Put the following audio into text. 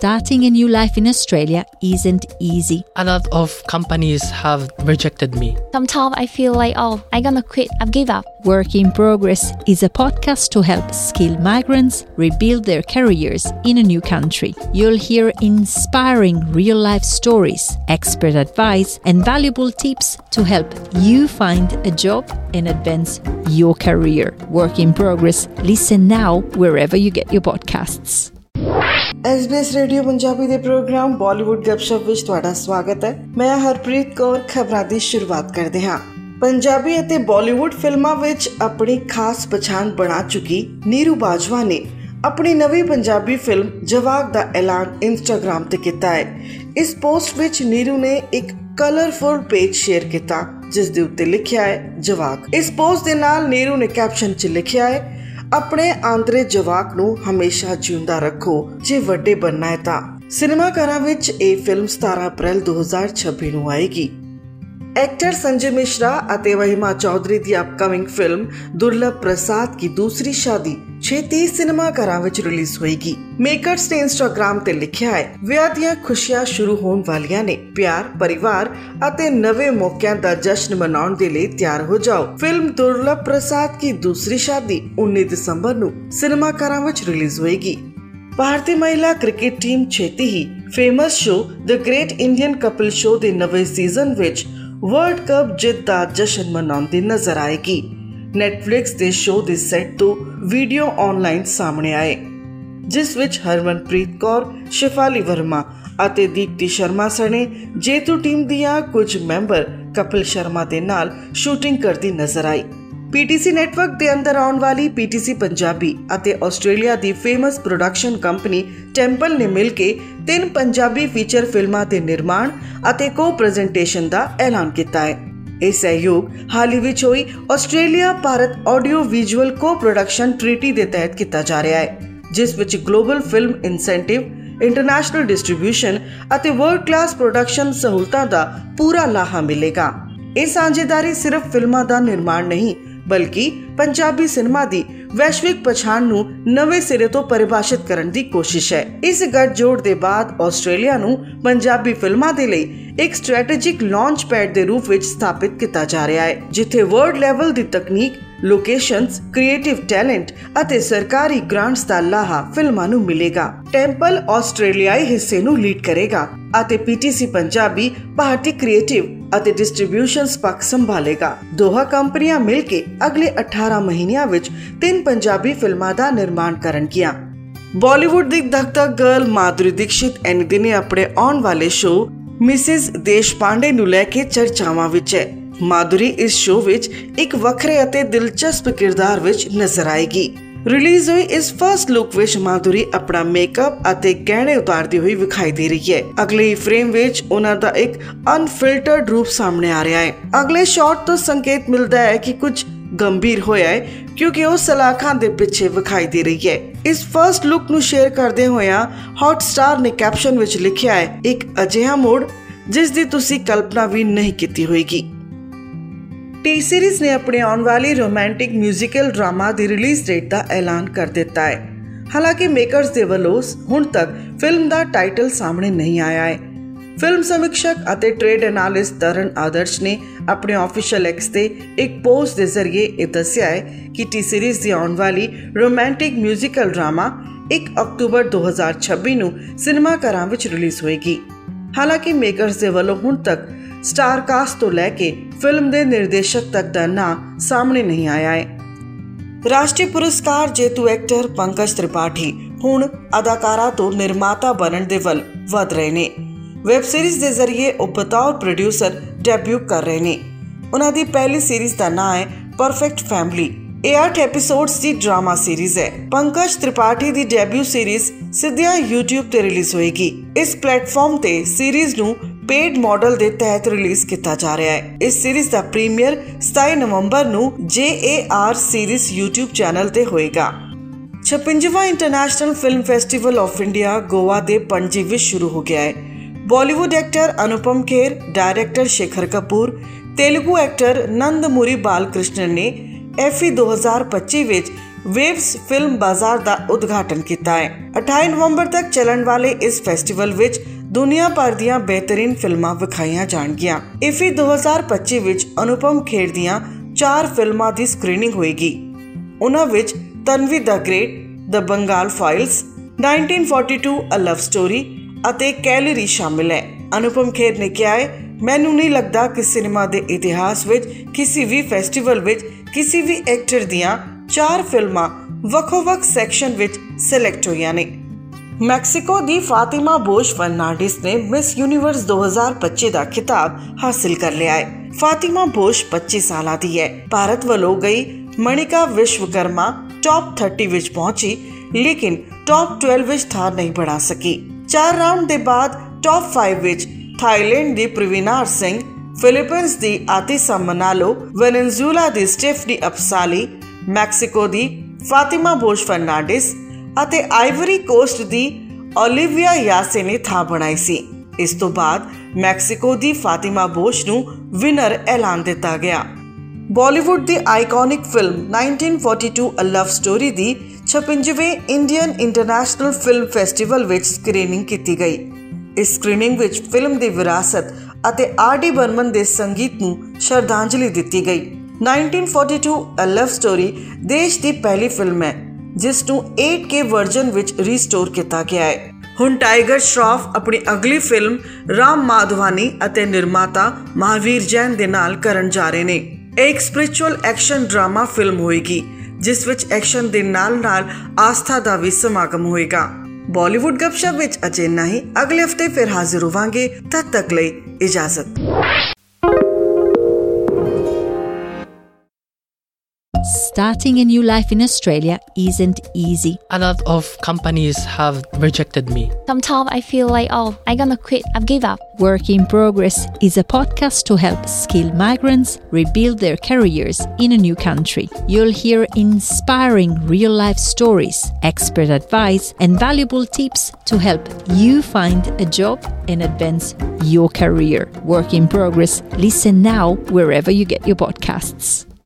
starting a new life in Australia isn't easy. A lot of companies have rejected me. Sometimes I feel like, I'm gonna quit, I've give up. Work in Progress is a podcast to help skilled migrants rebuild their careers in a new country. You'll hear inspiring real-life stories, expert advice, and valuable tips to help you find a job and advance your career. Work in Progress. Listen now wherever you get your podcasts. SBS radio Punjabi ਦੇ programme Bollywood ਗੱਪਸ਼ਪ ਵਿੱਚ ਤੁਹਾਡਾ ਸਵਾਗਤ ਹੈ। ਮੈਂ ਹਰਪ੍ਰੀਤ ਕੌਰ ਖਬਰਾਂ ਦੀ ਸ਼ੁਰੂਆਤ ਕਰਦੇ ਹਾਂ। ਪੰਜਾਬੀ ਅਤੇ ਬਾਲੀਵੁੱਡ ਫਿਲਮਾਂ ਵਿੱਚ ਆਪਣੀ ਖਾਸ ਪਛਾਣ ਬਣਾ ਚੁੱਕੀ ਨੀਰੂ ਬਾਜਵਾ ਨੇ ਆਪਣੀ ਨਵੀਂ ਪੰਜਾਬੀ ਫਿਲਮ ਜਵਾਕ ਦਾ ਐਲਾਨ ਇੰਸਟਾਗ੍ਰਾਮ ਤੇ ਕੀਤਾ ਹੈ। ਇਸ ਪੋਸਟ ਵਿੱਚ ਨੀਰੂ ਨੇ ਇੱਕ ਕਲਰਫੁਲ ਪੇਜ ਸ਼ੇਅਰ ਕੀਤਾ ਜਿਸ ਦੇ ਉੱਤੇ ਲਿਖਿਆ ਹੈ ਜਵਾਕ। ਇਸ ਪੋਸਟ ਦੇ ਨਾਲ ਨੀਰੂ ਨੇ ਕੈਪਸ਼ਨ 'ਚ ਲਿਖਿਆ ਹੈ ਆਪਣੇ ਆਂਦਰੇ ਜਵਾਕ ਨੂੰ ਹਮੇਸ਼ਾ ਜਿਉਂਦਾ ਰੱਖੋ ਜੇ ਵੱਡੇ ਬਣਨਾ ਹੈ ਤਾਂ। ਸਿਨੇਮਾ ਘਰਾਂ ਵਿੱਚ ਇਹ ਫਿਲਮ 17 ਅਪ੍ਰੈਲ 2026 ਨੂੰ ਆਏਗੀ। एक्टर संजय मिश्रा ਅਤੇ महिमा चौधरी ਦੀ ਅਪਕਮਿੰਗ ਫਿਲਮ ਦੁਰਲਭ ਪ੍ਰਸਾਦ ਕੀ ਦੂਸਰੀ ਸ਼ਾਦੀ ਛੇਤੀ ਸਿਨੇਮਾ ਘਰਾਂ ਵਿੱਚ ਰਿਲੀਜ਼ ਹੋਏਗੀ। ਮੇਕਰਸ ਨੇ ਇੰਸਟਾਗ੍ਰਾਮ ਤੇ ਲਿਖਿਆ ਹੈ ਵਿਆਹ ਦੀਆਂ ਖੁਸ਼ੀਆਂ ਸ਼ੁਰੂ ਹੋਣ ਵਾਲੀਆਂ ਨੇ, ਪਿਆਰ, ਪਰਿਵਾਰ ਅਤੇ ਨਵੇਂ ਮੌਕਿਆਂ ਦਾ ਜਸ਼ਨ ਮਨਾਉਣ ਦੇ ਲਈ ਤਿਆਰ ਹੋ ਜਾਓ। ਫਿਲਮ ਦੁਰਲਭ ਪ੍ਰਸਾਦ ਕੀ ਦੂਸਰੀ ਸ਼ਾਦੀ 19 ਦਸੰਬਰ ਨੂੰ ਸਿਨੇਮਾ ਘਰਾਂ ਵਿੱਚ ਰਿਲੀਜ਼ ਹੋਏਗੀ। ਭਾਰਤੀ ਮਹਿਲਾ ਕ੍ਰਿਕਟ ਟੀਮ ਛੇਤੀ ਹੀ famous show the great Indian couple show ਦੇ ਨਵੇਂ ਸੀਜ਼ਨ ਵਿੱਚ ਵਰਲਡ ਕੱਪ ਜਿੱਤ ਦਾ ਜਸ਼ਨ ਮਨਾਉਂਦੀ ਨਜ਼ਰ ਆਏਗੀ। ਨੈਟਫਲਿਕਸ ਦੇ ਸ਼ੋਅ ਦੇ ਸੈੱਟ ਤੋਂ ਵੀਡੀਓ ਆਨਲਾਈਨ ਸਾਹਮਣੇ ਆਏ ਜਿਸ ਵਿੱਚ ਹਰਮਨਪ੍ਰੀਤ ਕੌਰ, ਸ਼ਿਫਾਲੀ ਵਰਮਾ ਅਤੇ ਦੀਪਤੀ ਸ਼ਰਮਾ ਸਣੇ ਜੇਤੂ ਟੀਮ ਦੀਆਂ ਕੁਝ ਮੈਂਬਰ ਕਪਿਲ ਸ਼ਰਮਾ ਦੇ ਨਾਲ ਸ਼ੂਟਿੰਗ ਕਰਦੀ ਨਜ਼ਰ ਆਈ। PTC ਨੈਟਵਰਕ ਦੇ ਅੰਦਰ ਆਉਣ ਵਾਲੀ PTC ਪੰਜਾਬੀ ਅਤੇ ਆਸਟ੍ਰੇਲੀਆ ਦੀ ਫੇਮਸ ਪ੍ਰੋਡਕਸ਼ਨ ਕੰਪਨੀ ਟੈਂਪਲ ਨੇ ਮਿਲ ਕੇ 3 ਪੰਜਾਬੀ ਫੀਚਰ ਫਿਲਮਾਂ ਦੇ ਨਿਰਮਾਣ ਅਤੇ ਕੋ-ਪ੍ਰੈਜ਼ੈਂਟੇਸ਼ਨ ਦਾ ਐਲਾਨ ਕੀਤਾ ਹੈ। ਇਹ ਸਹਿਯੋਗ ਹਾਲ ਹੀ ਵਿੱਚ ਹੋਈ Australia Bharat audio visual co-production treaty ਦੇ ਤਹਿਤ ਕੀਤਾ ਜਾ ਰਿਹਾ ਹੈ ਜਿਸ ਵਿੱਚ global film incentive, international distribution ਅਤੇ ਵਰਲਡ ਕਲਾਸ ਪ੍ਰੋਡਕਸ਼ਨ ਸਹੂਲਤਾਂ ਦਾ ਪੂਰਾ ਲਾਹਾ ਮਿਲੇਗਾ। ਇਹ ਸਾਂਝੇਦਾਰੀ ਸਿਰਫ ਫਿਲਮਾਂ ਦਾ ਨਿਰਮਾਣ ਨਹੀਂ ਬਲਕਿ ਪੰਜਾਬੀ ਸਿਨੇਮਾ ਦੀ ਵੈਸ਼ਵਿਕ ਪਛਾਣ ਨੂੰ ਨਵੇਂ ਸਿਰੇ ਤੋਂ ਪਰਿਭਾਸ਼ਿਤ ਕਰਨ ਦੀ ਕੋਸ਼ਿਸ਼ ਹੈ। ਇਸ ਗੱਠਜੋੜ ਦੇ ਬਾਅਦ ਆਸਟ੍ਰੇਲੀਆ ਨੂੰ ਪੰਜਾਬੀ ਫਿਲਮਾਂ ਦੇ ਲਈ ਇੱਕ ਸਟ੍ਰੈਟੇਜਿਕ ਲਾਂਚ ਪੈਡ ਦੇ ਰੂਪ ਵਿੱਚ ਸਥਾਪਿਤ ਕੀਤਾ ਜਾ ਰਿਹਾ ਹੈ ਜਿੱਥੇ ਵਰਲਡ ਲੈਵਲ ਦੀ ਤਕਨੀਕ, ਲੋਕੇਸ਼ਨਸ, ਕ੍ਰੀਏਟਿਵ ਟੈਲੈਂਟ ਅਤੇ ਸਰਕਾਰੀ ਗ੍ਰਾਂਟਸ ਦਾ ਲਾਹਾ ਫਿਲਮਾਂ ਨੂੰ ਮਿਲੇਗਾ। ਟੈਂਪਲ ਆਸਟ੍ਰੇਲੀਆਈ ਹਿੱਸੇ ਨੂੰ ਲੀਡ ਕਰੇਗਾ ਅਤੇ PTC ਪੰਜਾਬੀ ਭਾਰਤੀ ਕ੍ਰੀਏਟਿਵ ਅਤੇ ਡਿਸਟ੍ਰੀਬਿਊਸ਼ਨ ਪੱਖ ਸੰਭਾਲੇਗਾ। ਦੋਹਾਂ ਕੰਪਨੀਆਂ ਮਿਲ ਕੇ ਅਗਲੇ 18 ਮਹੀਨਿਆਂ ਵਿੱਚ 3 ਪੰਜਾਬੀ ਫਿਲਮਾਂ ਦਾ ਨਿਰਮਾਣ ਕਰਨਗੀਆਂ। ਬਾਲੀਵੁੱਡ ਦੀ ਧਕ-ਧਕ ਗਰਲ ਮਾਧੁਰੀ ਦੀਕਸ਼ਿਤ ਐਨੀ ਦਿਨੇ ਆਪਣੇ ਆਉਣ ਵਾਲੇ ਸ਼ੋਅ ਮਿਸਿਸ ਦੇਸ਼ਪਾਂਡੇ ਨੂੰ ਲੈ ਕੇ ਚਰਚਾਵਾਂ ਵਿੱਚ ਹੈ। ਮਾਧੁਰੀ ਇਸ ਸ਼ੋਅ ਵਿੱਚ ਇੱਕ ਵੱਖਰੇ ਅਤੇ ਦਿਲਚਸਪ ਕਿਰਦਾਰ ਵਿੱਚ ਨਜ਼ਰ ਆਏਗੀ। ਰਿਲੀਜ਼ ਹੋਈ ਇਸ ਫਰਸਟ ਲੁੱਕ ਵਿੱਚ ਮਾਧੁਰੀ ਆਪਣਾ ਮੇਕਅਪ ਅਤੇ ਗਹਿਣੇ ਉਤਾਰਦੀ ਹੋਈ ਵਿਖਾਈ ਦੇ ਰਹੀ ਹੈ। ਅਗਲੇ ਫਰੇਮ ਵਿੱਚ ਉਹਨਾਂ ਦਾ ਇੱਕ ਅਨਫਿਲਟਰਡ ਰੂਪ ਸਾਹਮਣੇ ਆ ਰਿਹਾ ਹੈ। ਅਗਲੇ ਸ਼ਾਟ ਤੋਂ ਸੰਕੇਤ ਮਿਲਦਾ ਹੈ ਕਿ ਕੁਝ ਗੰਭੀਰ ਹੋਇਆ ਹੈ ਕਿਉਂਕਿ ਉਹ ਸਲਾਖਾਂ ਦੇ ਪਿੱਛੇ ਵਿਖਾਈ ਦੇ ਰਹੀ ਹੈ। ਇਸ ਫਰਸਟ ਲੁੱਕ ਨੂੰ ਸ਼ੇਅਰ ਕਰਦੇ ਹੋਇਆ ਹੌਟਸਟਾਰ ਨੇ ਕੈਪਸ਼ਨ ਵਿੱਚ ਲਿਖਿਆ ਹੈ ਇੱਕ ਅਜਿਹਾ ਮੋੜ ਜਿਸ ਦੀ ਤੁਸੀਂ ਕਲਪਨਾ ਵੀ ਨਹੀਂ ਕੀਤੀ ਹੋਏਗੀ। T-Series ਨੇ ਆਪਣੇ ਆਉਣ ਵਾਲੀ ਰੋਮਾਂਟਿਕ ਮਿਊਜ਼ੀਕਲ ਡਰਾਮਾ ਦੀ ਰਿਲੀਜ਼ ਡੇਟ ਦਾ ਐਲਾਨ ਕਰ ਦਿੱਤਾ ਹੈ। ਹਾਲਾਂਕਿ ਮੇਕਰਸ ਦੇ ਵੱਲੋਂ ਹੁਣ ਤੱਕ ਫਿਲਮ ਦਾ ਟਾਈਟਲ ਸਾਹਮਣੇ ਨਹੀਂ ਆਇਆ ਹੈ। ਫਿਲਮ ਸਮੀਖਸ਼ਕ ਅਤੇ ਟ੍ਰੇਡ ਐਨਾਲਿਸਟ ਤਰਨ ਆਦਰਸ਼ ਨੇ ਆਪਣੇ ਆਫੀਸ਼ੀਅਲ ਐਕਸ ਤੇ ਇੱਕ ਪੋਸਟ ਦੇ ਜ਼ਰੀਏ ਇਹ ਦੱਸਿਆ ਹੈ ਕਿ T-Series ਦੀ ਆਉਣ ਵਾਲੀ ਰੋਮਾਂਟਿਕ ਮਿਊਜ਼ੀਕਲ ਡਰਾਮਾ 1 ਅਕਤੂਬਰ 2026 ਨੂੰ ਸਿਨੇਮਾ ਘਰਾਂ ਵਿੱਚ ਰਿਲੀਜ਼ ਹੋਏਗੀ। ਹਾਲਾਂਕਿ ਮੇਕਰਸ ਦੇ ਵੱਲੋਂ ਹੁਣ ਤੱਕ ਸਟਾਰ ਕਾਸਟ ਤੋਂ ਲੈ ਕੇ ਫਿਲਮ ਦੇ ਨਿਰਦੇਸ਼ਕ ਤੱਕ ਦਾ ਨਾਂ ਸਾਹਮਣੇ ਨਹੀਂ ਆਇਆ ਹੈ। ਰਾਸ਼ਟਰੀ ਪੁਰਸਕਾਰ ਜੇਤੂ ਐਕਟਰ ਪੰਕਜ ਤ੍ਰਿਪਾਠੀ ਹੁਣ ਅਦਾਕਾਰਾ ਤੋਂ ਨਿਰਮਾਤਾ ਬਣਨ ਦੇ ਵੱਲ ਵਧ ਰਹੇ ਨੇ। ਵੈਬ ਸੀਰੀਜ਼ ਦੇ ਜ਼ਰੀਏ ਉਹ ਬਤੌਰ ਪ੍ਰੋਡਿਊਸਰ ਡੈਬਿਊ ਕਰ ਰਹੇ ਨੇ। ਉਹਨਾਂ ਦੀ ਪਹਿਲੀ ਸੀਰੀਜ਼ ਦਾ ਨਾਂ ਹੈ ਪਰਫੈਕਟ ਫੈਮਿਲੀ। ਇਹ 8 ਐਪੀਸੋਡਸ ਦੀ ਡਰਾਮਾ ਸੀਰੀਜ਼ ਹੈ। ਪੰਕਜ ਤ੍ਰਿਪਾਠੀ ਦੀ ਡੈਬਿਊ ਸੀਰੀਜ਼ ਸਿੱਧਿਆਂ YouTube ਤੇ ਰਿਲੀਜ਼ ਹੋਏਗੀ। ਇਸ ਪਲੇਟਫਾਰਮ ਤੇ ਸੀਰੀਜ਼ ਨੂੰ ਪੇਡ ਮਾਡਲ ਦੇ ਤਹਿਤ ਰਿਲੀਜ਼ ਕੀਤਾ ਜਾ ਰਿਹਾ ਹੈ। ਇਸ ਸੀਰੀਜ਼ ਦਾ ਪ੍ਰੀਮੀਅਰ 27 ਨਵੰਬਰ ਨੂੰ JAR ਸੀਰੀਜ਼ YouTube ਚੈਨਲ ਤੇ ਹੋਏਗਾ। 56ਵਾਂ international film festival of India Goa ਦੇ ਪਣਜੀ ਵਿੱਚ ਸ਼ੁਰੂ ਹੋ ਗਿਆ ਹੈ। Bollywood actor Anupam Kher, director Shekhar Kapoor, Telugu actor Nandamuri Balakrishnan ਨੇ FE 2025 ਵਿੱਚ ਵੇਵਸ ਫਿਲਮ ਬਾਜ਼ਾਰ ਦਾ ਉਦਘਾਟਨ ਕੀਤਾ ਹੈ। 28 ਨਵੰਬਰ ਤੱਕ ਚੱਲਣ ਵਾਲੇ ਇਸ ਫੈਸਟੀਵਲ ਵਿੱਚ ਦੁਨੀਆ ਭਰ ਦੀਆਂ ਬਿਹਤਰੀਨ ਫਿਲਮਾਂ ਵਿਖਾਈਆਂ ਜਾਣਗੀਆਂ। ਇਫੀ 2025 ਵਿੱਚ ਅਨੁਪਮ ਖੇਰ ਦੀਆਂ 4 ਫਿਲਮਾਂ ਦੀ ਸਕਰੀਨਿੰਗ ਹੋਏਗੀ। ਉਹਨਾਂ ਵਿੱਚ Tanvi the great, the Bengal files, 1942 a love story ਅਤੇ ਕੈਲਰੀ ਸ਼ਾਮਿਲ ਹੈ। ਅਨੁਪਮ ਖੇਰ ਨੇ ਕਿਹਾ ਹੈ, ਮੈਨੂੰ ਨਹੀਂ ਲੱਗਦਾ ਕਿ ਸਿਨੇਮਾ ਦੇ ਇਤਿਹਾਸ ਵਿੱਚ ਕਿਸੇ ਵੀ ਫੈਸਟੀਵਲ ਵਿੱਚ ਕਿਸੇ ਵੀ ਐਕਟਰ ਦੀਆਂ 4 ਫਿਲਮਾਂ ਵੱਖੋ-ਵੱਖ ਸੈਕਸ਼ਨ ਵਿੱਚ ਸਿਲੈਕਟ ਹੋਈਆਂ ਨੇ। ਮੈਕਸੀਕੋ ਦੀ ਫਾਤਿਮਾ ਬੋਸ਼ ਫਰਨਾਂਡਿਸ ਨੇ ਮਿਸ ਯੂਨੀਵਰਸ 2025 ਦਾ ਖਿਤਾਬ ਹਾਸਿਲ ਕਰ ਲਿਆ ਹੈ। ਫਾਤਿਮਾ ਬੋਸ਼ 25 ਸਾਲਾਂ ਦੀ ਹੈ। ਭਾਰਤ ਵੱਲੋਂ ਗਈ ਮਣਿਕਾ ਵਿਸ਼ਵਕਰਮਾ ਟੌਪ 30 ਵਿੱਚ ਪਹੁੰਚੀ, ਲੇਕਿਨ ਟੌਪ 12 ਵਿੱਚ ਥਾਂ ਨਹੀਂ ਬਣਾ ਸਕੀ। 4 ਰਾਊਂਡ ਦੇ ਬਾਅਦ ਟੌਪ 5 ਵਿੱਚ ਥਾਈਲੈਂਡ ਦੀ ਪ੍ਰਵੀਨਾਰ ਸਿੰਘ, ਫਿਲੀਪੀਨਸ ਦੀ ਆਤਿਸਾ ਮਨਾਲੋ, ਵੈਨੇਜ਼ੁਏਲਾ ਦੀ ਸਟੈਫਨੀ ਅਪਸਾਲੀ, ਮੈਕਸੀਕੋ ਦੀ ਫਾਤਿਮਾ ਬੋਸ਼ ਫਰਨਾਂਡਿਸ ਅਤੇ ਆਈਵਰੀ ਕੋਸਟ ਦੀ ਓਲਿਵੀਆ ਯਾਸੇ ਨੇ ਥਾਂ ਬਣਾਈ ਸੀ। ਇਸ ਤੋਂ ਬਾਅਦ ਮੈਕਸੀਕੋ ਦੀ ਫਾਤਿਮਾ ਬੋਸ਼ ਨੂੰ ਵਿਨਰ ਐਲਾਨ ਦਿੱਤਾ ਗਿਆ। ਬਾਲੀਵੁੱਡ ਦੀ iconic film 1942 a love story ਦੀ 56ਵੇਂ ਇੰਡੀਅਨ ਇੰਟਰਨੈਸ਼ਨਲ ਫਿਲਮ ਫੈਸਟੀਵਲ ਵਿੱਚ ਸਕਰੀਨਿੰਗ ਕੀਤੀ ਗਈ। ਇਸ ਸਕਰੀਨਿੰਗ ਵਿੱਚ ਫਿਲਮ ਦੀ ਵਿਰਾਸਤ ਅਤੇ ਆਰ.ਡੀ. ਬਰਮਨ ਦੇ ਸੰਗੀਤ ਨੂੰ ਸ਼ਰਧਾਂਜਲੀ ਦਿੱਤੀ ਗਈ। 1942 ਅ ਲਵ ਸਟੋਰੀ ਦੇਸ਼ ਦੀ ਪਹਿਲੀ ਫਿਲਮ ਹੈ ਜਿਸ ਨੂੰ 8K ਵਰਜਨ ਵਿੱਚ ਰੀਸਟੋਰ ਕੀਤਾ ਗਿਆ ਹੈ। ਹੁਣ ਟਾਈਗਰ ਸ਼ਰॉफ ਆਪਣੀ ਅਗਲੀ ਫਿਲਮ ਰਾਮ ਮਾਧਵਾਨੀ ਅਤੇ ਨਿਰਮਾਤਾ ਮਹਾਵੀਰ ਜੈਨ ਦੇ ਨਾਲ ਕਰਨ ਜਾ ਰਹੇ ਨੇ। ਇਹ ਇੱਕ ਸਪਿਰਿਚੁਅਲ ਐਕਸ਼ਨ ਡਰਾਮਾ ਫਿਲਮ ਹੋਏਗੀ ਜਿਸ ਵਿੱਚ ਐਕਸ਼ਨ ਦੇ ਨਾਲ-ਨਾਲ ਆਸਥਾ ਦਾ ਵੀ ਸਮਾਗਮ ਹੋਏਗਾ। ਬਾਲੀਵੁੱਡ ਗੱਪਸ਼ਪ ਵਿੱਚ ਅਜੇ ਇੰਨਾ ਹੀ। ਅਗਲੇ ਹਫਤੇ ਫਿਰ ਹਾਜ਼ਰ ਹੋਵਾਂਗੇ। ਤਦ ਤੱਕ ਲਈ ਇਜਾਜ਼ਤ। Starting a new life in Australia isn't easy. A lot of companies have rejected me. Sometimes I feel like, I'm gonna quit. I've give up. Work in Progress is a podcast to help skilled migrants rebuild their careers in a new country. You'll hear inspiring real-life stories, expert advice, and valuable tips to help you find a job and advance your career. Work in Progress. Listen now wherever you get your podcasts.